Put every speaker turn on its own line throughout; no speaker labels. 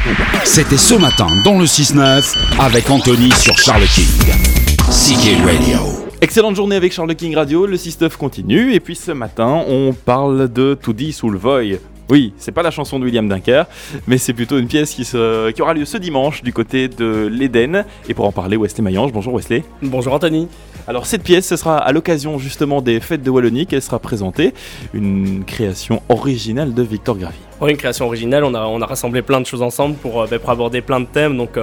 C'était ce matin dans le 6-9 avec Anthony sur Charles King. CK Radio.
Excellente journée avec Charles King Radio, le 6-9 continue et puis ce matin on parle de To Die Sulvoy. Oui, c'est pas la chanson de William Dunker, mais c'est plutôt une pièce qui aura lieu ce dimanche du côté de l'Éden. Et pour en parler, Wesley Maillange. Bonjour Wesley.
Bonjour Anthony.
Alors cette pièce, ce sera à l'occasion justement des fêtes de Wallonie qu'elle sera présentée. Une création originale de Victor Gravy.
Oui, une création originale, on a rassemblé plein de choses ensemble pour aborder plein de thèmes. Donc,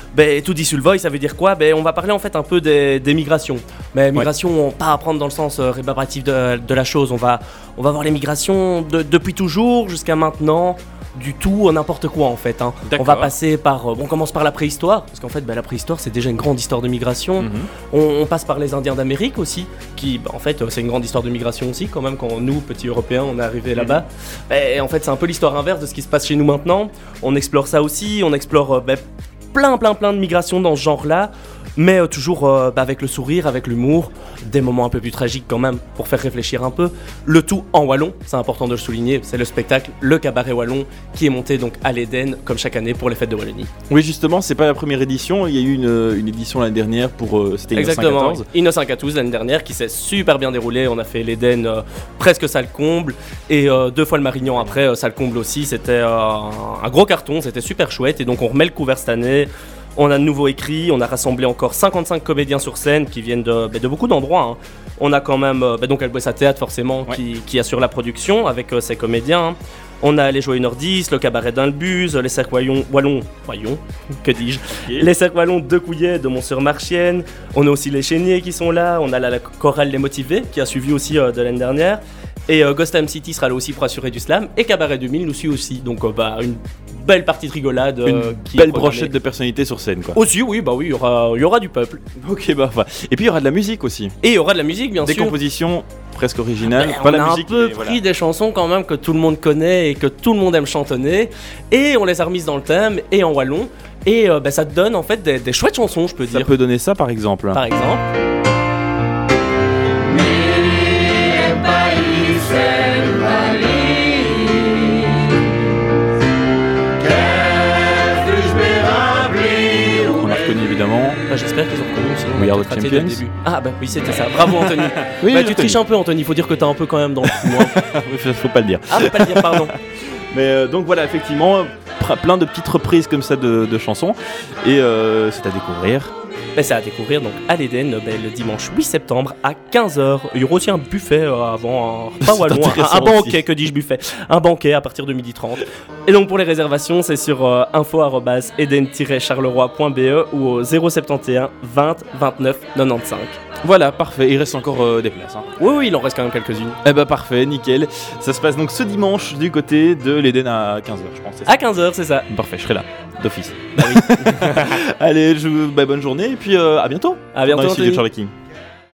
To Die Sulvoy, ça veut dire quoi ? On va parler en fait un peu des migrations. Mais migrations, pas à prendre dans le sens rébarbatif de la chose. On va voir les migrations depuis toujours jusqu'à maintenant, du tout au n'importe quoi en fait. On va passer par, on commence par la préhistoire, parce qu'en fait la préhistoire c'est déjà une grande histoire de migration. On passe par les Indiens d'Amérique aussi, qui en fait c'est une grande histoire de migration aussi quand même, quand nous, petits Européens, on est arrivés là-bas. Et en fait c'est un peu l'histoire inverse de ce qui se passe chez nous maintenant. On explore ça aussi, on explore plein de migrations dans ce genre-là, mais toujours avec le sourire, avec l'humour, des moments un peu plus tragiques quand même, pour faire réfléchir un peu. Le tout en wallon, c'est important de le souligner, c'est le spectacle, le cabaret wallon, qui est monté donc à l'Éden, comme chaque année pour les fêtes de Wallonie.
Oui, justement, c'est pas la première édition, il y a eu une édition l'année dernière pour c'était
Exactement, Innocent 14 l'année dernière, qui s'est super bien déroulé. On a fait l'Éden presque salle comble, et 2 fois le Marignan après, salle comble aussi. C'était un gros carton, c'était super chouette, et donc on remet le couvert cette année. On a de nouveau écrit, on a rassemblé encore 55 comédiens sur scène qui viennent de beaucoup d'endroits. On a quand même donc Alboissa Théâtre forcément qui assure la production avec ses comédiens. On a les Joyeux Nordistes, le cabaret d'Inlebuse, les cercles wallons, que dis-je, les cercles wallons de Couillet, de Montsûr-Marchienne. On a aussi les Chéniers qui sont là, on a la chorale Les Motivés qui a suivi aussi de l'année dernière. Et Gotham City sera là aussi pour assurer du slam. Et Cabaret 2000 nous suit aussi. Donc une belle partie de rigolade.
Une belle brochette de personnalités sur scène quoi.
Aussi oui, il y aura du peuple.
Ok, et puis il y aura de la musique aussi.
Et il y aura de la musique bien sûr.
Des compositions presque originales.
On a un peu pris des chansons quand même que tout le monde connaît et que tout le monde aime chantonner. Et on les a remises dans le thème et en wallon. Et ça te donne en fait des chouettes chansons, je peux dire.
Ça peut donner ça par exemple.
Par exemple.
Évidemment.
J'espère qu'ils ont reconnu aussi.
We are the champions.
Oui, c'était ça. Bravo Anthony.
Oui,
tu triches un peu Anthony, faut dire que t'es un peu quand même dans le coup.
Oui, faut pas le dire.
Faut pas le dire, pardon.
Mais donc voilà, effectivement, plein de petites reprises comme ça de chansons. Et c'est à découvrir.
C'est à découvrir donc à l'Éden le dimanche 8 septembre à 15h. Il y aura aussi un buffet avant, pas wallon, un banquet, que dis-je buffet, un banquet à partir de 12h30. Et donc pour les réservations, c'est sur info@eden-charleroi.be ou au 071 20 29 95.
Voilà, parfait, il reste encore des places.
Oui, il en reste quand même quelques-unes.
Parfait, nickel. Ça se passe donc ce dimanche du côté de l'Éden à 15h, je pense.
À 15h, c'est ça.
Parfait, je serai là, d'office.
Oui.
Allez, bonne journée et puis à bientôt.
À bientôt.
Dans les studios de Charles King.